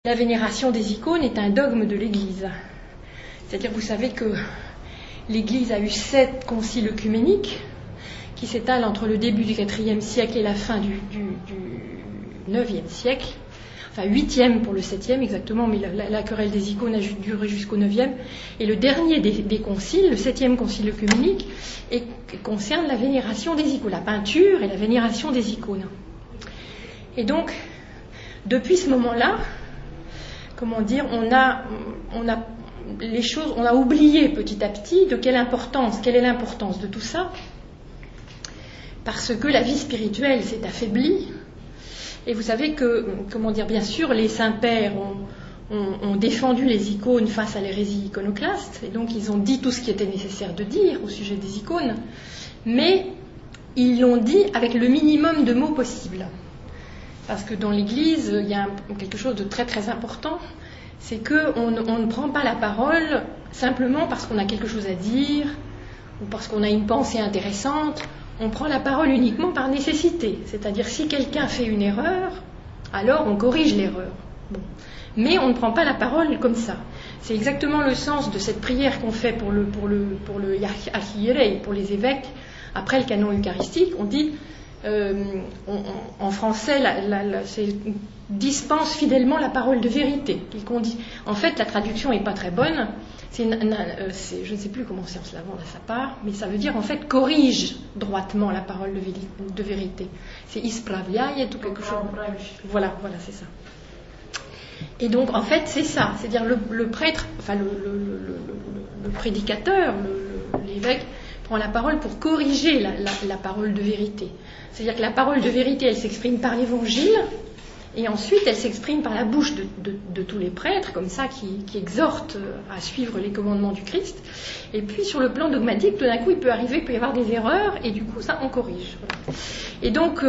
La vénération des icônes est un dogme de l'Église. C'est-à-dire, vous savez que l'Église a eu 7 conciles œcuméniques qui s'étalent entre le début du IVe siècle et la fin du IXe siècle. Enfin, 8e pour le 7e exactement, mais la querelle des icônes a duré jusqu'au 9e. Et le dernier des conciles, le 7e concile œcuménique, concerne la vénération des icônes, la peinture et la vénération des icônes. Et donc, depuis ce moment-là, comment dire, on a oublié petit à petit quelle est l'importance de tout ça, parce que la vie spirituelle s'est affaiblie. Et vous savez que, comment dire, bien sûr, les saints-pères ont défendu les icônes face à l'hérésie iconoclaste, et donc ils ont dit tout ce qui était nécessaire de dire au sujet des icônes, mais ils l'ont dit avec le minimum de mots possible. Parce que dans l'Église, il y a quelque chose de très très important, c'est qu'on ne prend pas la parole simplement parce qu'on a quelque chose à dire ou parce qu'on a une pensée intéressante. On prend la parole uniquement par nécessité. C'est-à-dire, si quelqu'un fait une erreur, alors on corrige l'erreur. Bon. Mais on ne prend pas la parole comme ça. C'est exactement le sens de cette prière qu'on fait pour le archierei, pour les évêques, après le canon eucharistique. On dit... en français, c'est dispense fidèlement la parole de vérité. En fait, la traduction n'est pas très bonne. Je ne sais plus comment c'est en slavon à sa part, mais ça veut dire en fait corrige droitement la parole de vérité. C'est ispravliaï ou quelque chose. Voilà, c'est ça. Et donc, en fait, c'est ça. C'est-à-dire le prêtre, enfin le prédicateur, l'évêque, prend la parole pour corriger la parole de vérité. C'est-à-dire que la parole de vérité, elle s'exprime par l'Évangile, et ensuite elle s'exprime par la bouche de tous les prêtres, comme ça, qui exhortent à suivre les commandements du Christ. Et puis sur le plan dogmatique, tout d'un coup, il peut y avoir des erreurs, et du coup, ça, on corrige. Voilà. Et donc,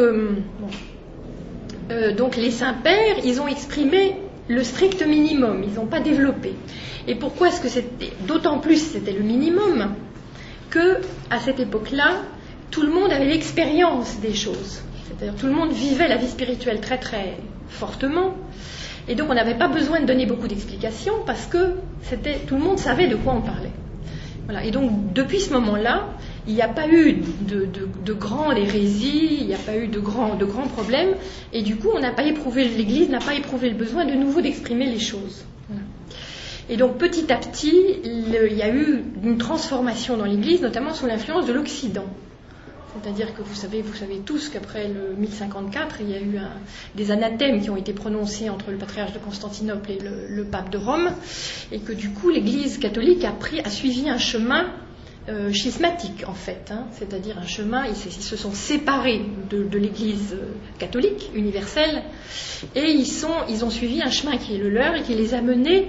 donc les saints-pères, ils ont exprimé le strict minimum, ils n'ont pas développé. Et pourquoi est-ce que d'autant plus c'était le minimum que, à cette époque-là, tout le monde avait l'expérience des choses. C'est-à-dire tout le monde vivait la vie spirituelle très très fortement. Et donc on n'avait pas besoin de donner beaucoup d'explications parce que tout le monde savait de quoi on parlait. Voilà. Et donc depuis ce moment-là, il n'y a pas eu de grandes hérésies, il n'y a pas eu de grands problèmes. Et du coup, l'Église n'a pas éprouvé le besoin de nouveau d'exprimer les choses. Voilà. Et donc petit à petit, il y a eu une transformation dans l'Église, notamment sous l'influence de l'Occident. C'est-à-dire que vous savez tous qu'après le 1054, il y a eu des anathèmes qui ont été prononcés entre le patriarche de Constantinople et le pape de Rome, et que du coup l'Église catholique a suivi un chemin schismatique en fait, c'est-à-dire un chemin, ils se sont séparés de l'Église catholique universelle, et ils ont suivi un chemin qui est le leur et qui les a menés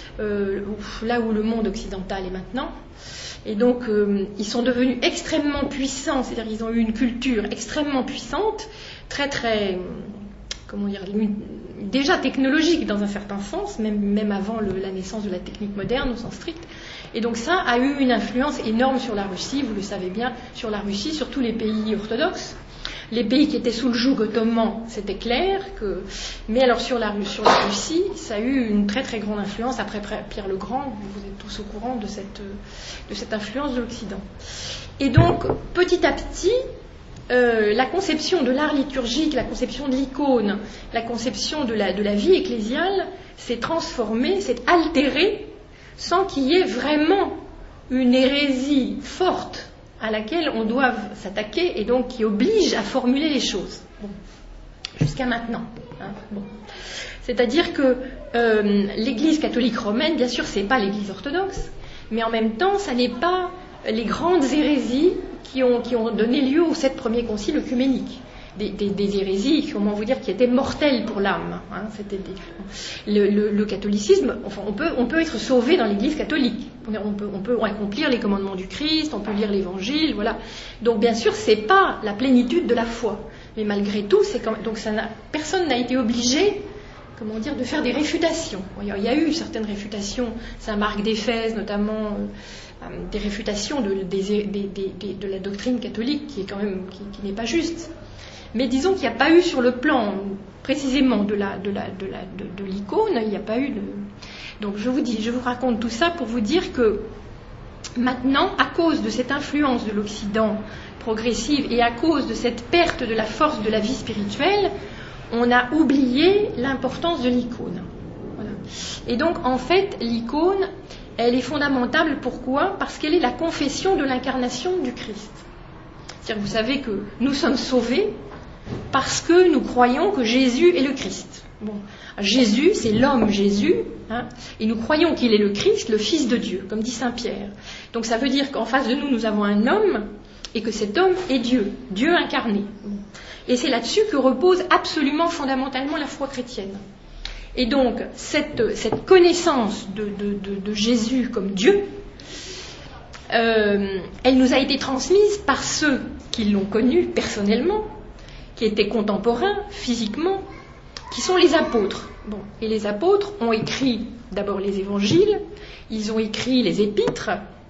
là où le monde occidental est maintenant. Et donc, ils sont devenus extrêmement puissants, c'est-à-dire qu'ils ont eu une culture extrêmement puissante, très très, comment dire, déjà technologique dans un certain sens, même avant la naissance de la technique moderne au sens strict. Et donc ça a eu une influence énorme sur la Russie, vous le savez bien, sur la Russie, sur tous les pays orthodoxes. Les pays qui étaient sous le joug ottoman, c'était clair. Mais alors sur la Russie, ça a eu une très très grande influence. Après Pierre le Grand, vous êtes tous au courant de cette influence de l'Occident. Et donc, petit à petit, la conception de l'art liturgique, la conception de l'icône, la conception de la vie ecclésiale s'est transformée, s'est altérée, sans qu'il y ait vraiment une hérésie forte à laquelle on doit s'attaquer et donc qui oblige à formuler les choses. Bon. Jusqu'à maintenant. Bon. C'est-à-dire que l'Église catholique romaine, bien sûr, c'est pas l'Église orthodoxe, mais en même temps, ça n'est pas les grandes hérésies qui ont donné lieu aux 7 premiers conciles œcuméniques. Des hérésies, comment vous dire, qui étaient mortelles pour l'âme. C'était le catholicisme. Enfin, on peut être sauvé dans l'Église catholique. On peut accomplir les commandements du Christ, on peut lire l'Évangile, voilà. Donc bien sûr, c'est pas la plénitude de la foi, mais malgré tout, personne n'a été obligé, comment dire, de faire des réfutations. Il y a eu certaines réfutations. Saint Marc d'Éphèse, notamment. Des réfutations de la doctrine catholique qui est quand même qui n'est pas juste. Mais disons qu'il n'y a pas eu sur le plan précisément de l'icône, il n'y a pas eu de... Donc je vous raconte tout ça pour vous dire que maintenant, à cause de cette influence de l'Occident progressive et à cause de cette perte de la force de la vie spirituelle, on a oublié l'importance de l'icône. Voilà. Et donc, en fait, l'icône, elle est fondamentale. Pourquoi ? Parce qu'elle est la confession de l'incarnation du Christ. C'est-à-dire, vous savez que nous sommes sauvés parce que nous croyons que Jésus est le Christ. Bon, Jésus, c'est l'homme Jésus, hein, et nous croyons qu'il est le Christ, le Fils de Dieu, comme dit Saint Pierre. Donc ça veut dire qu'en face de nous, nous avons un homme, et que cet homme est Dieu, Dieu incarné. Et c'est là-dessus que repose absolument fondamentalement la foi chrétienne. Et donc, cette connaissance de Jésus comme Dieu, elle nous a été transmise par ceux qui l'ont connu personnellement, qui étaient contemporains physiquement, qui sont les apôtres. Bon. Et les apôtres ont écrit d'abord les évangiles, ils ont écrit les épîtres,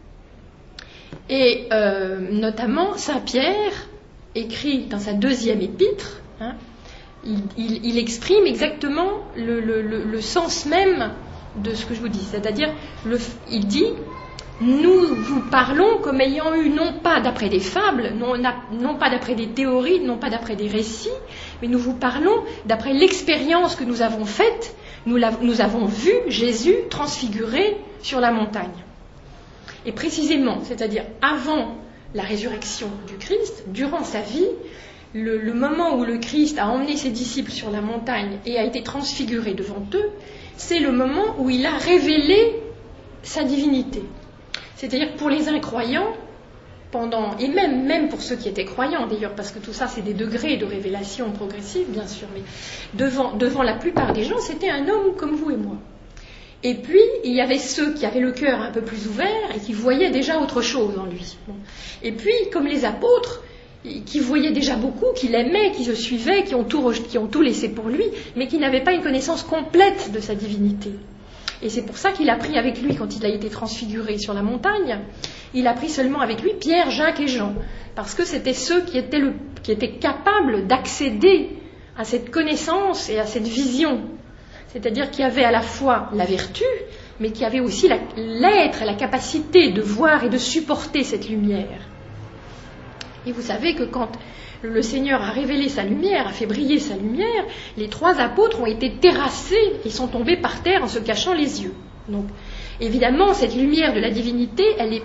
et notamment Saint Pierre écrit dans sa 2e épître, hein, il exprime exactement le sens même de ce que je vous dis. C'est-à-dire, il dit « Nous vous parlons comme ayant eu, non pas d'après des fables, non pas d'après des théories, non pas d'après des récits, mais nous vous parlons d'après l'expérience que nous avons faite. Nous avons vu Jésus transfiguré sur la montagne. » Et précisément, c'est-à-dire avant la résurrection du Christ, durant sa vie, le moment où le Christ a emmené ses disciples sur la montagne et a été transfiguré devant eux, c'est le moment où il a révélé sa divinité. C'est-à-dire que pour les incroyants, et même pour ceux qui étaient croyants d'ailleurs, parce que tout ça c'est des degrés de révélation progressive bien sûr, mais devant la plupart des gens, c'était un homme comme vous et moi. Et puis, il y avait ceux qui avaient le cœur un peu plus ouvert et qui voyaient déjà autre chose en lui. Bon. Et puis, comme les apôtres, qui voyaient déjà beaucoup, qui l'aimaient, qui le suivaient, qui ont tout laissé pour lui, mais qui n'avaient pas une connaissance complète de sa divinité. Et c'est pour ça qu'il a pris avec lui, quand il a été transfiguré sur la montagne, il a pris seulement avec lui Pierre, Jacques et Jean, parce que c'était ceux qui étaient capables d'accéder à cette connaissance et à cette vision. C'est-à-dire qu'il y avait à la fois la vertu, mais qu'il y avait aussi l'être, la capacité de voir et de supporter cette lumière. Et vous savez que quand le Seigneur a révélé sa lumière, a fait briller sa lumière, les 3 apôtres ont été terrassés et sont tombés par terre en se cachant les yeux. Donc, évidemment, cette lumière de la divinité, elle n'est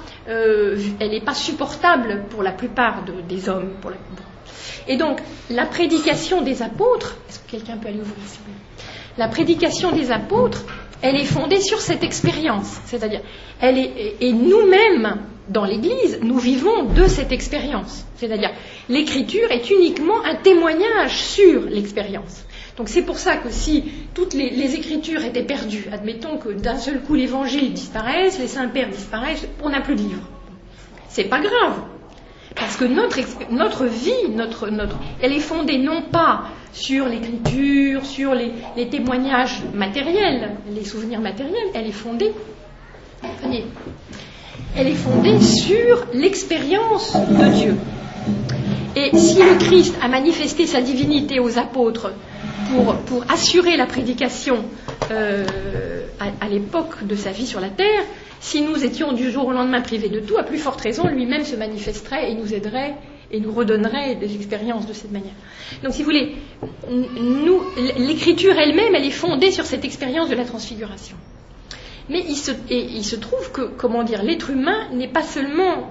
pas supportable pour la plupart des hommes. Et donc, la prédication des apôtres, est-ce que quelqu'un peut aller ouvrir s'il vous plaît ? La prédication des apôtres, elle est fondée sur cette expérience. C'est-à-dire, et nous-mêmes, dans l'Église, nous vivons de cette expérience. C'est-à-dire, l'Écriture est uniquement un témoignage sur l'expérience. Donc c'est pour ça que si toutes les Écritures étaient perdues, admettons que d'un seul coup l'Évangile disparaisse, les Saints-Pères disparaissent, on n'a plus de livres. C'est pas grave. Parce que notre vie, elle est fondée non pas sur l'écriture, sur les témoignages matériels, les souvenirs matériels, elle est fondée sur l'expérience de Dieu. Et si le Christ a manifesté sa divinité aux apôtres pour assurer la prédication à l'époque de sa vie sur la terre, si nous étions du jour au lendemain privés de tout, à plus forte raison, lui-même se manifesterait et nous aiderait et nous redonnerait des expériences de cette manière. Donc, si vous voulez, l'écriture elle-même, elle est fondée sur cette expérience de la transfiguration. Mais il se trouve que, l'être humain n'est pas seulement,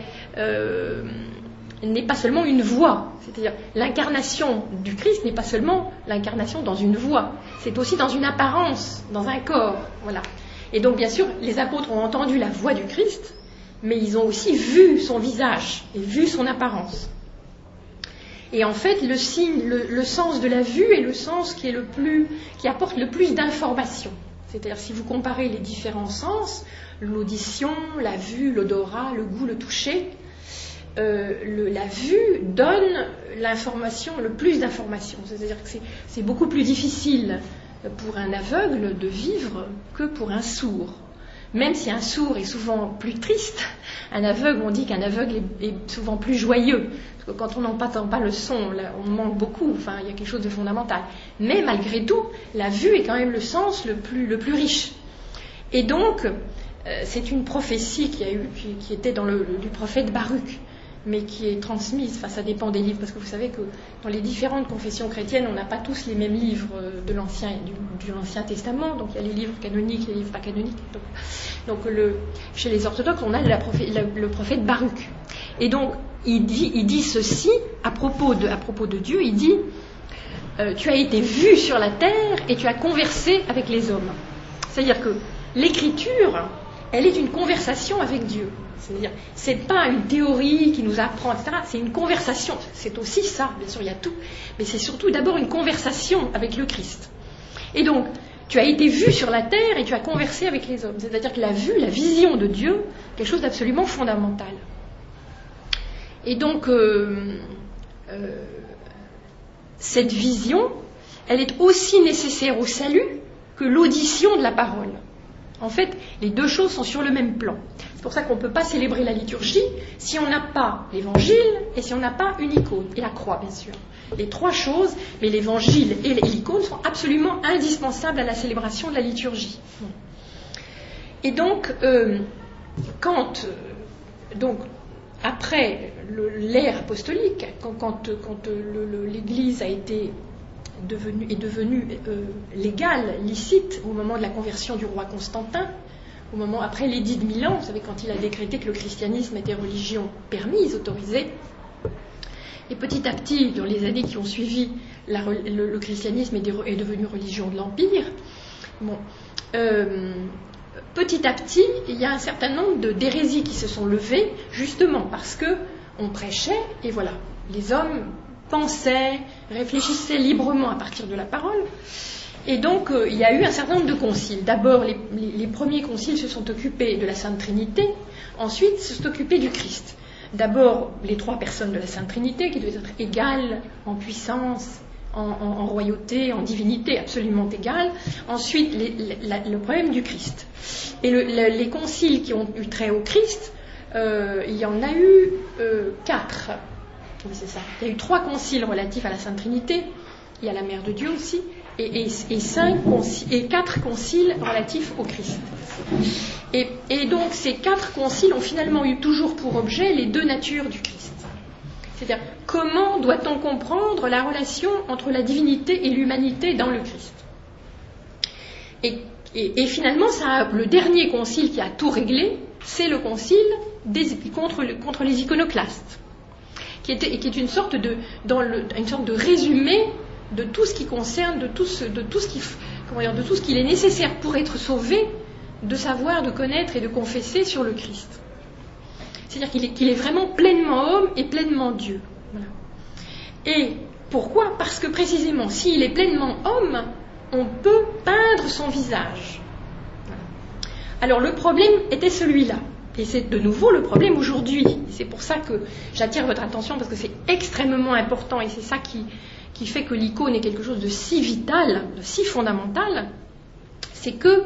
n'est pas seulement une voix. C'est-à-dire, l'incarnation du Christ n'est pas seulement l'incarnation dans une voix, c'est aussi dans une apparence, dans un corps, voilà. Et donc, bien sûr, les apôtres ont entendu la voix du Christ, mais ils ont aussi vu son visage et vu son apparence. Et en fait, le sens de la vue est le sens qui apporte le plus d'informations. C'est-à-dire, si vous comparez les différents sens, l'audition, la vue, l'odorat, le goût, le toucher, la vue donne l'information, le plus d'informations. C'est-à-dire que c'est beaucoup plus difficile pour un aveugle de vivre que pour un sourd. Même si un sourd est souvent plus triste, un aveugle, on dit qu'un aveugle est souvent plus joyeux. Parce que quand on n'entend pas le son, là, on manque beaucoup, enfin, il y a quelque chose de fondamental. Mais malgré tout, la vue est quand même le sens le plus riche. Et donc, c'est une prophétie qui était du prophète Baruch, mais qui est transmise, enfin ça dépend des livres, parce que vous savez que dans les différentes confessions chrétiennes, on n'a pas tous les mêmes livres de l'Ancien Testament, donc il y a les livres canoniques, les livres pas canoniques. Donc chez les orthodoxes, on a le prophète Baruch. Et donc, il dit ceci à propos de Dieu, il dit tu as été vu sur la terre et tu as conversé avec les hommes. C'est-à-dire que l'écriture, elle est une conversation avec Dieu. C'est-à-dire, c'est pas une théorie qui nous apprend, etc. C'est une conversation. C'est aussi ça, bien sûr, il y a tout. Mais c'est surtout d'abord une conversation avec le Christ. Et donc, tu as été vu sur la terre et tu as conversé avec les hommes. C'est-à-dire que la vision de Dieu, quelque chose d'absolument fondamental. Et donc, cette vision, elle est aussi nécessaire au salut que l'audition de la parole. En fait, les deux choses sont sur le même plan. C'est pour ça qu'on ne peut pas célébrer la liturgie si on n'a pas l'évangile et si on n'a pas une icône. Et la croix, bien sûr. Les trois choses, mais l'évangile et l'icône sont absolument indispensables à la célébration de la liturgie. Et donc, après l'ère apostolique, quand l'Église est devenue légale, licite, au moment de la conversion du roi Constantin, après l'édit de Milan, vous savez, quand il a décrété que le christianisme était religion permise, autorisée, et petit à petit, dans les années qui ont suivi, le christianisme est devenu religion de l'Empire. Petit à petit, il y a un certain nombre d'hérésies qui se sont levées, justement parce qu'on prêchait, et voilà, les hommes pensaient, réfléchissaient librement à partir de la parole. Et donc, il y a eu un certain nombre de conciles. D'abord, les premiers conciles se sont occupés de la Sainte Trinité, ensuite se sont occupés du Christ. D'abord, les trois personnes de la Sainte Trinité, qui devaient être égales en puissance, en royauté, en divinité, absolument égales. Ensuite, le problème du Christ. Et les conciles qui ont eu trait au Christ, il y en a eu 4. Oui, c'est ça. Il y a eu 3 conciles relatifs à la Sainte Trinité. Il y a la Mère de Dieu aussi. Et 4 conciles relatifs au Christ. Et donc ces 4 conciles ont finalement eu toujours pour objet les deux natures du Christ. C'est-à-dire, comment doit-on comprendre la relation entre la divinité et l'humanité dans le Christ ? Et finalement, le dernier concile qui a tout réglé, c'est le concile contre les iconoclastes, qui est une sorte de résumé de tout ce qui concerne, de tout ce qu'il est nécessaire pour être sauvé, de savoir, de connaître et de confesser sur le Christ. C'est-à-dire qu'il est vraiment pleinement homme et pleinement Dieu. Voilà. Et pourquoi ? Parce que précisément, s'il est pleinement homme, on peut peindre son visage. Voilà. Alors le problème était celui-là. Et c'est de nouveau le problème aujourd'hui. C'est pour ça que j'attire votre attention, parce que c'est extrêmement important, et c'est ça qui fait que l'icône est quelque chose de si vital, de si fondamental, c'est que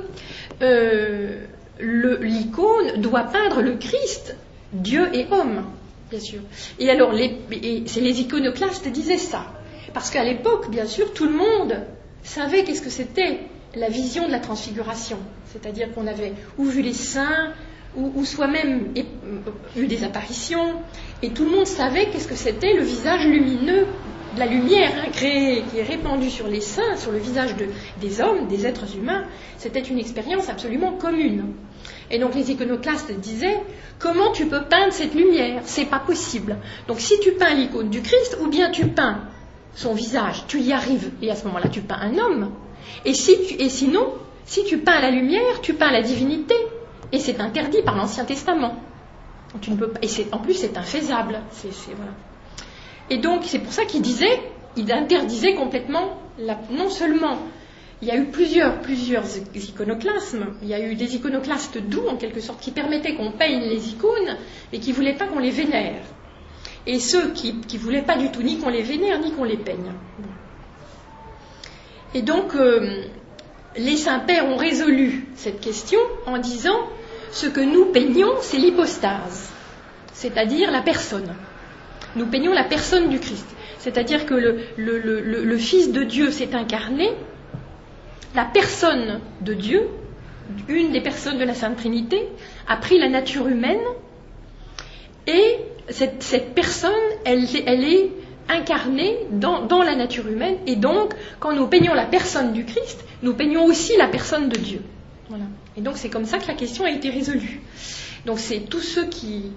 l'icône doit peindre le Christ, Dieu et homme, bien sûr. Et alors, les iconoclastes disaient ça, parce qu'à l'époque, bien sûr, tout le monde savait qu'est-ce que c'était la vision de la transfiguration, c'est-à-dire qu'on avait ou vu les saints, ou soi-même eu des apparitions, et tout le monde savait qu'est-ce que c'était le visage lumineux, de la lumière créée, qui est répandue sur les saints, sur le visage des hommes, des êtres humains. C'était une expérience absolument commune. Et donc les iconoclastes disaient, comment tu peux peindre cette lumière ? C'est pas possible. Donc si tu peins l'icône du Christ, ou bien tu peins son visage, tu y arrives, et à ce moment-là tu peins un homme. Et sinon, si tu peins la lumière, tu peins la divinité. Et c'est interdit par l'Ancien Testament. Tu ne peux pas, en plus c'est infaisable. Voilà. Et donc c'est pour ça qu'il interdisait complètement, non seulement, il y a eu plusieurs iconoclasmes, il y a eu des iconoclastes doux en quelque sorte, qui permettaient qu'on peigne les icônes, mais qui ne voulaient pas qu'on les vénère. Et ceux qui ne voulaient pas du tout ni qu'on les vénère, ni qu'on les peigne. Et donc, les saints-pères ont résolu cette question en disant ce que nous peignons, c'est l'hypostase, c'est-à-dire la personne. Nous peignons la personne du Christ, c'est-à-dire que le Fils de Dieu s'est incarné, la personne de Dieu, une des personnes de la Sainte Trinité, a pris la nature humaine, et cette personne, elle est incarnée dans la nature humaine, et donc, quand nous peignons la personne du Christ, nous peignons aussi la personne de Dieu. Voilà. Et donc, c'est comme ça que la question a été résolue. Donc, c'est tous ceux qui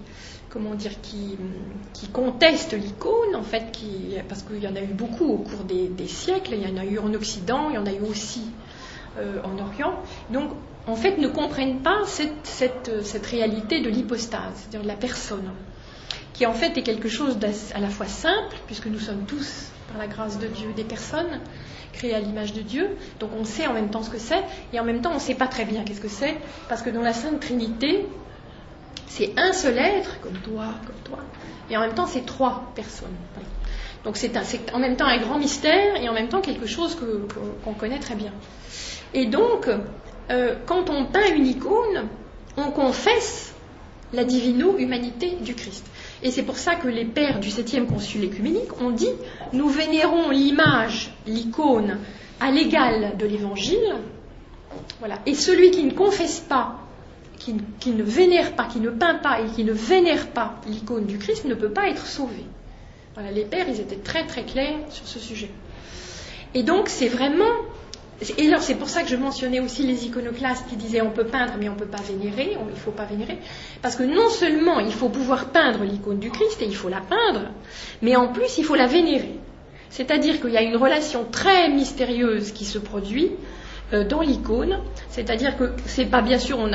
contestent l'icône, en fait, parce qu'il y en a eu beaucoup au cours des siècles, il y en a eu en Occident, il y en a eu aussi en Orient, donc, en fait, ne comprennent pas cette réalité de l'hypostase, c'est-à-dire de la personne, qui en fait est quelque chose à la fois simple, puisque nous sommes tous, par la grâce de Dieu, des personnes créées à l'image de Dieu, donc on sait en même temps ce que c'est, et en même temps on ne sait pas très bien qu'est-ce que c'est, parce que dans la Sainte Trinité, c'est un seul être, comme toi, et en même temps c'est trois personnes. Donc c'est en même temps un grand mystère, et en même temps quelque chose qu'on connaît très bien. Et donc, quand on peint une icône, on confesse la divino-humanité du Christ. Et c'est pour ça que les pères du 7e concile œcuménique ont dit « Nous vénérons l'image, l'icône, à l'égal de l'Évangile. » Voilà. Et celui qui ne confesse pas, qui ne vénère pas, qui ne peint pas et qui ne vénère pas l'icône du Christ ne peut pas être sauvé. Voilà. Les pères, ils étaient très très clairs sur ce sujet. Et donc, c'est vraiment... Et alors, c'est pour ça que je mentionnais aussi les iconoclastes qui disaient on peut peindre mais on ne peut pas vénérer, il ne faut pas vénérer, parce que non seulement il faut pouvoir peindre l'icône du Christ et il faut la peindre, mais en plus il faut la vénérer. C'est-à-dire qu'il y a une relation très mystérieuse qui se produit dans l'icône, c'est-à-dire que c'est pas bien sûr, on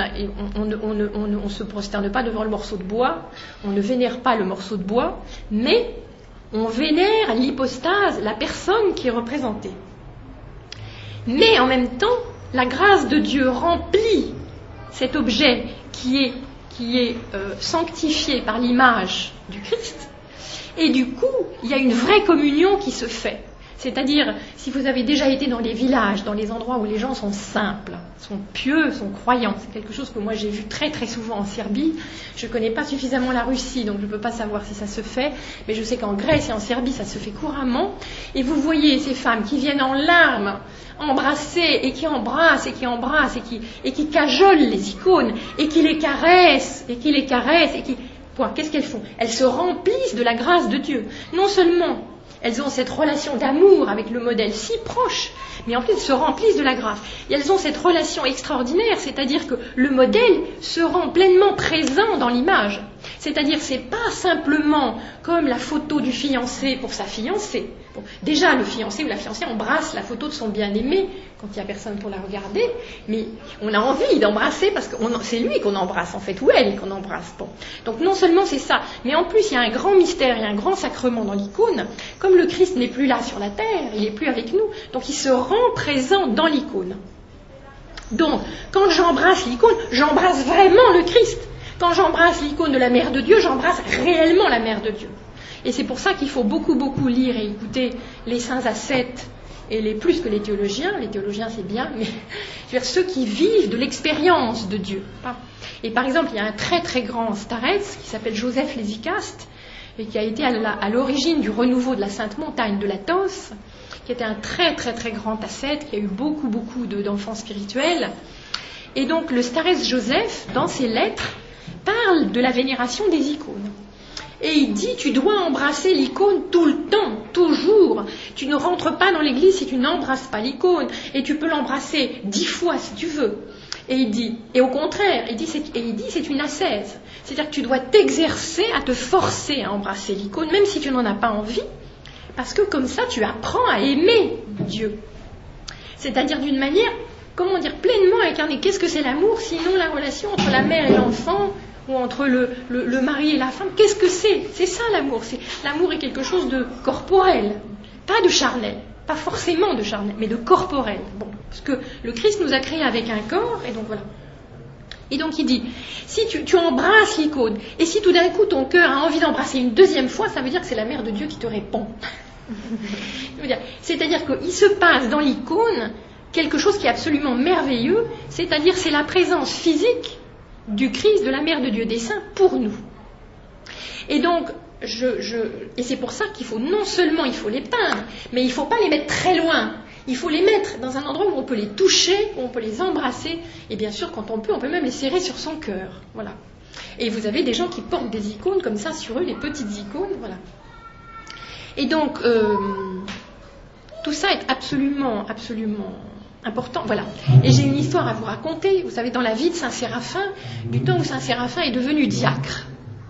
se prosterne pas devant le morceau de bois, on ne vénère pas le morceau de bois, mais on vénère l'hypostase, la personne qui est représentée. Mais en même temps, la grâce de Dieu remplit cet objet qui est sanctifié par l'image du Christ, et du coup, il y a une vraie communion qui se fait. C'est-à-dire, si vous avez déjà été dans les villages, dans les endroits où les gens sont simples, sont pieux, sont croyants, c'est quelque chose que moi j'ai vu très très souvent en Serbie. Je ne connais pas suffisamment la Russie, donc je ne peux pas savoir si ça se fait, mais je sais qu'en Grèce et en Serbie, ça se fait couramment. Et vous voyez ces femmes qui viennent en larmes, embrasser, et qui embrassent, et qui embrassent, et qui cajolent les icônes, et qui les caressent, et qui... Qu'est-ce qu'elles font? Elles se remplissent de la grâce de Dieu. Non seulement elles ont cette relation d'amour avec le modèle si proche, mais en plus elles se remplissent de la grâce. Et elles ont cette relation extraordinaire, c'est-à-dire que le modèle se rend pleinement présent dans l'image. C'est-à-dire c'est pas simplement comme la photo du fiancé pour sa fiancée. Bon, déjà le fiancé ou la fiancée embrasse la photo de son bien-aimé quand il n'y a personne pour la regarder, mais on a envie d'embrasser parce que c'est lui qu'on embrasse en fait, ou elle qu'on embrasse. Bon. Donc non seulement c'est ça, mais en plus il y a un grand mystère, il y a un grand sacrement dans l'icône. Comme le Christ n'est plus là sur la terre, il n'est plus avec nous, donc il se rend présent dans l'icône. Donc quand j'embrasse l'icône, j'embrasse vraiment le Christ. Quand j'embrasse l'icône de la Mère de Dieu, j'embrasse réellement la Mère de Dieu. Et c'est pour ça qu'il faut beaucoup, beaucoup lire et écouter les saints ascètes, et plus que les théologiens c'est bien, mais je veux dire, ceux qui vivent de l'expérience de Dieu. Et par exemple, il y a un très très grand starets qui s'appelle Joseph Lésicaste, et qui a été à l'origine du renouveau de la Sainte Montagne de l'Athos, qui était un très très très grand ascète, qui a eu beaucoup beaucoup d'enfants spirituels. Et donc le starets Joseph, dans ses lettres, parle de la vénération des icônes. Et il dit, tu dois embrasser l'icône tout le temps, toujours. Tu ne rentres pas dans l'église si tu n'embrasses pas l'icône. Et tu peux l'embrasser 10 fois si tu veux. Et il dit, et au contraire, il dit c'est une ascèse. C'est-à-dire que tu dois t'exercer à te forcer à embrasser l'icône, même si tu n'en as pas envie. Parce que comme ça, tu apprends à aimer Dieu. C'est-à-dire d'une manière, pleinement incarnée. Qu'est-ce que c'est l'amour, sinon la relation entre la mère et l'enfant, ou entre le mari et la femme? Qu'est-ce que c'est? C'est ça l'amour. L'amour est quelque chose de corporel, pas de charnel, pas forcément de charnel, mais de corporel. Bon, parce que le Christ nous a créés avec un corps, et donc voilà. Et donc il dit, si tu embrasses l'icône, et si tout d'un coup ton cœur a envie d'embrasser une deuxième fois, ça veut dire que c'est la Mère de Dieu qui te répond. C'est-à-dire qu'il se passe dans l'icône quelque chose qui est absolument merveilleux, c'est-à-dire c'est la présence physique du Christ, de la Mère de Dieu des Saints, pour nous. Et donc, et c'est pour ça qu'il faut, non seulement il faut les peindre, mais il ne faut pas les mettre très loin. Il faut les mettre dans un endroit où on peut les toucher, où on peut les embrasser, et bien sûr, quand on peut même les serrer sur son cœur. Voilà. Et vous avez des gens qui portent des icônes comme ça sur eux, les petites icônes, voilà. Et donc, tout ça est absolument important, voilà. Et j'ai une histoire à vous raconter, vous savez, dans la vie de Saint Séraphin, du temps où Saint Séraphin est devenu diacre.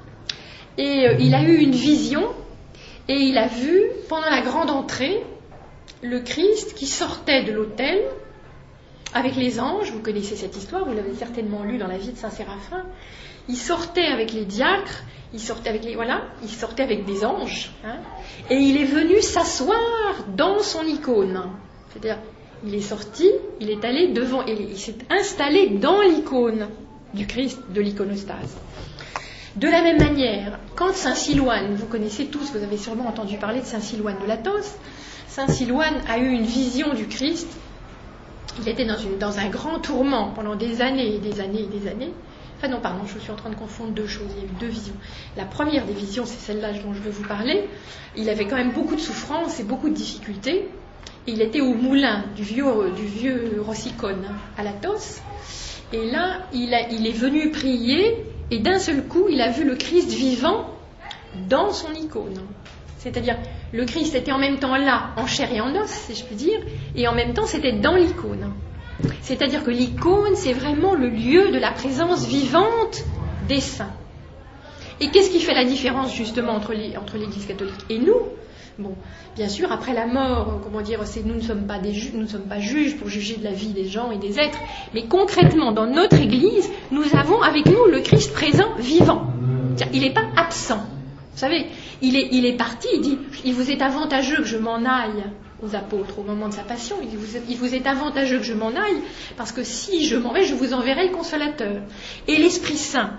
Et il a eu une vision, et il a vu, pendant la grande entrée, le Christ qui sortait de l'autel, avec les anges, vous connaissez cette histoire, vous l'avez certainement lu dans la vie de Saint Séraphin, il sortait avec les diacres, il sortait avec des anges, hein, et il est venu s'asseoir dans son icône. C'est-à-dire, il est sorti, il est allé devant, et il s'est installé dans l'icône du Christ, de l'iconostase. De la même manière, quand Saint Silouane, vous connaissez tous, vous avez sûrement entendu parler de Saint Silouane de Latos, Saint Silouane a eu une vision du Christ. Il était dans un grand tourment pendant des années et des années et des années. Enfin non, pardon, je suis en train de confondre deux choses. Il y a eu deux visions. La première des visions, c'est celle-là dont je veux vous parler. Il avait quand même beaucoup de souffrances et beaucoup de difficultés. Il était au moulin du vieux Rossicone à Latos. Et là, il est venu prier et d'un seul coup, il a vu le Christ vivant dans son icône. C'est-à-dire, le Christ était en même temps là, en chair et en os, si je puis dire, et en même temps, c'était dans l'icône. C'est-à-dire que l'icône, c'est vraiment le lieu de la présence vivante des saints. Et qu'est-ce qui fait la différence, justement, entre l'Église catholique et nous ? Bon, bien sûr, après la mort, nous ne sommes pas juges pour juger de la vie des gens et des êtres, mais concrètement, dans notre Église, nous avons avec nous le Christ présent, vivant. Il n'est pas absent. Vous savez, il est parti, il dit, il vous est avantageux que je m'en aille aux apôtres au moment de sa passion, il vous est avantageux que je m'en aille, parce que si je m'en vais, je vous enverrai le Consolateur. Et l'Esprit Saint,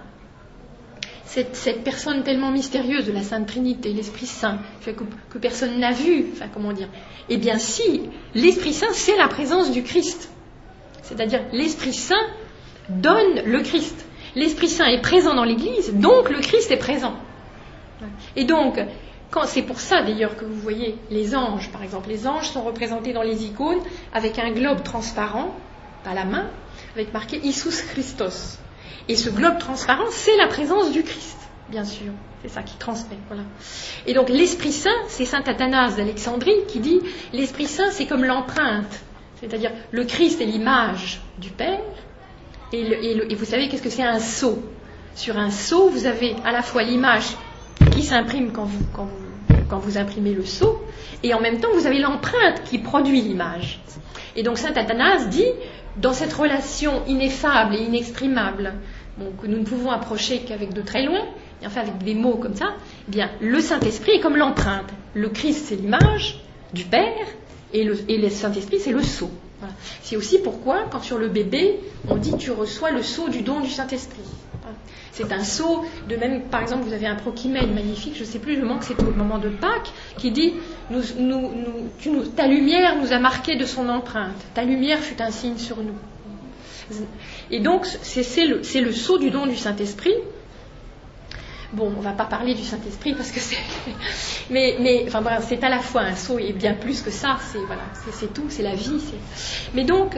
cette personne tellement mystérieuse de la Sainte Trinité, l'Esprit Saint, que personne n'a vu, eh bien si, l'Esprit Saint, c'est la présence du Christ. C'est-à-dire, l'Esprit Saint donne le Christ. L'Esprit Saint est présent dans l'Église, donc le Christ est présent. Et donc, c'est pour ça d'ailleurs que vous voyez les anges, par exemple. Les anges sont représentés dans les icônes avec un globe transparent, à la main, avec marqué Isus Christos. Et ce globe transparent, c'est la présence du Christ, bien sûr. C'est ça qui transmet, voilà. Et donc l'Esprit Saint, c'est saint Athanase d'Alexandrie qui dit l'Esprit Saint, c'est comme l'empreinte. C'est-à-dire, le Christ est l'image du Père, et vous savez qu'est-ce que c'est un sceau. Sur un sceau, vous avez à la fois l'image qui s'imprime quand vous imprimez le sceau, et en même temps, vous avez l'empreinte qui produit l'image. Et donc saint Athanase dit, dans cette relation ineffable et inexprimable, que nous ne pouvons approcher qu'avec de très loin, et enfin avec des mots comme ça, eh bien, le Saint-Esprit est comme l'empreinte. Le Christ, c'est l'image du Père, et le Saint-Esprit, c'est le sceau. Voilà. C'est aussi pourquoi, quand sur le bébé, on dit « tu reçois le sceau du don du Saint-Esprit ». C'est un sceau, de même, par exemple, vous avez un prochimène magnifique, je ne sais plus, je manque, c'est au moment de Pâques, qui dit ta lumière nous a marqué de son empreinte, ta lumière fut un signe sur nous. Et donc, c'est le sceau du don du Saint-Esprit. Bon, on ne va pas parler du Saint-Esprit parce que c'est... Mais enfin, voilà, c'est à la fois un sceau et bien plus que ça, c'est tout, c'est la vie. Mais donc,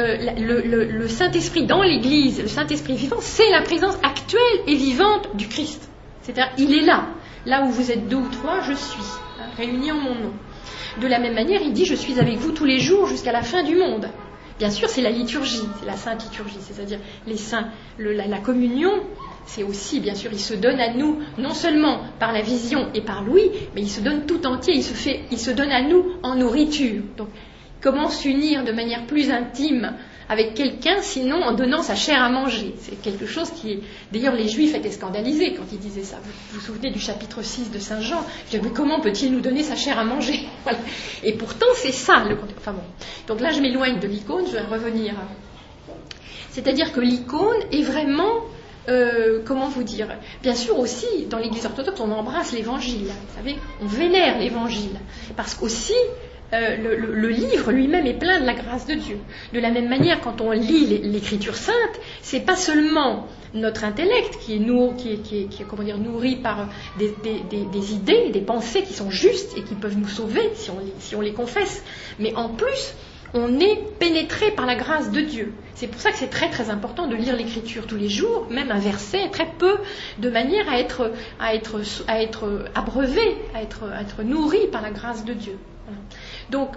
le Saint-Esprit dans l'Église, le Saint-Esprit vivant, c'est la présence actuelle et vivante du Christ. C'est-à-dire, il est là où vous êtes 2 ou 3, je suis, réunis en mon nom. De la même manière, il dit, je suis avec vous tous les jours jusqu'à la fin du monde. Bien sûr, c'est la liturgie, c'est la sainte liturgie, c'est-à-dire les saints, la communion. C'est aussi, bien sûr, il se donne à nous, non seulement par la vision et par l'ouïe, mais il se donne tout entier, il se donne à nous en nourriture. Donc, comment s'unir de manière plus intime avec quelqu'un, sinon en donnant sa chair à manger ? C'est quelque chose qui est... D'ailleurs, les Juifs étaient scandalisés quand ils disaient ça. Vous vous souvenez du chapitre 6 de Saint Jean ? Je dis, mais comment peut-il nous donner sa chair à manger ? Voilà. Et pourtant, c'est ça. Enfin bon. Donc là, je m'éloigne de l'icône, je vais revenir. C'est-à-dire que l'icône est vraiment... comment vous dire ? Bien sûr aussi, dans l'Église orthodoxe, on embrasse l'Évangile. Vous savez, on vénère l'Évangile. Parce qu'aussi, le livre lui-même est plein de la grâce de Dieu. De la même manière, quand on lit l'Écriture sainte, c'est pas seulement notre intellect qui est nourri par des idées, des pensées qui sont justes et qui peuvent nous sauver si on les confesse, mais en plus, on est pénétré par la grâce de Dieu. C'est pour ça que c'est très très important de lire l'Écriture tous les jours, même un verset, très peu, de manière à être abreuvé, à être nourri par la grâce de Dieu. Voilà. Donc,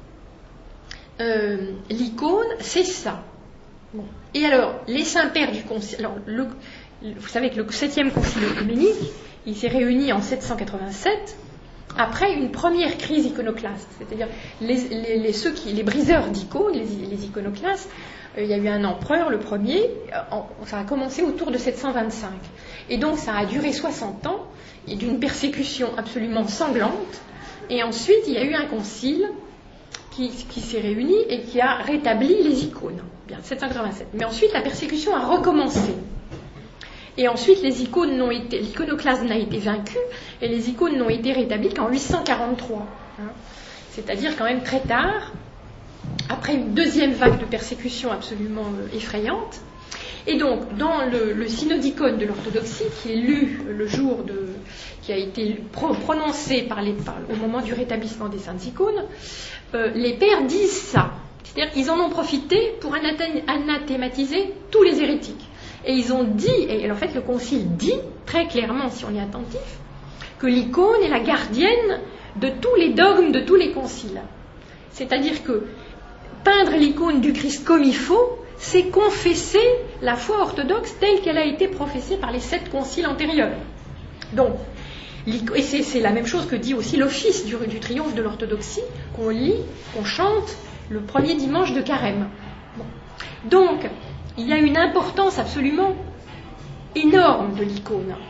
l'icône, c'est ça. Bon. Et alors, les saints-pères du concile... Alors, vous savez que le 7e concile œcuménique, il s'est réuni en 787, après une première crise iconoclaste. C'est-à-dire, les briseurs d'icônes, les iconoclastes, il y a eu un empereur, le premier, ça a commencé autour de 725. Et donc, ça a duré 60 ans, et d'une persécution absolument sanglante. Et ensuite, il y a eu un concile qui s'est réuni et qui a rétabli les icônes. Bien, 787. Mais ensuite, la persécution a recommencé. Et ensuite, l'iconoclasme n'a été vaincu et les icônes n'ont été rétablies qu'en 843. C'est-à-dire quand même très tard, après une deuxième vague de persécution absolument effrayante. Et donc, dans le synodicon de l'orthodoxie, qui est lu le jour qui a été prononcé au moment du rétablissement des saintes icônes, les pères disent ça. C'est-à-dire qu'ils en ont profité pour anathématiser tous les hérétiques. Et ils ont dit, et en fait le concile dit très clairement, si on est attentif, que l'icône est la gardienne de tous les dogmes de tous les conciles. C'est-à-dire que peindre l'icône du Christ comme il faut, c'est confesser la foi orthodoxe telle qu'elle a été professée par les 7 conciles antérieurs. Donc, et c'est la même chose que dit aussi l'office du triomphe de l'orthodoxie, qu'on lit, qu'on chante le premier dimanche de Carême. Bon. Donc, il y a une importance absolument énorme de l'icône.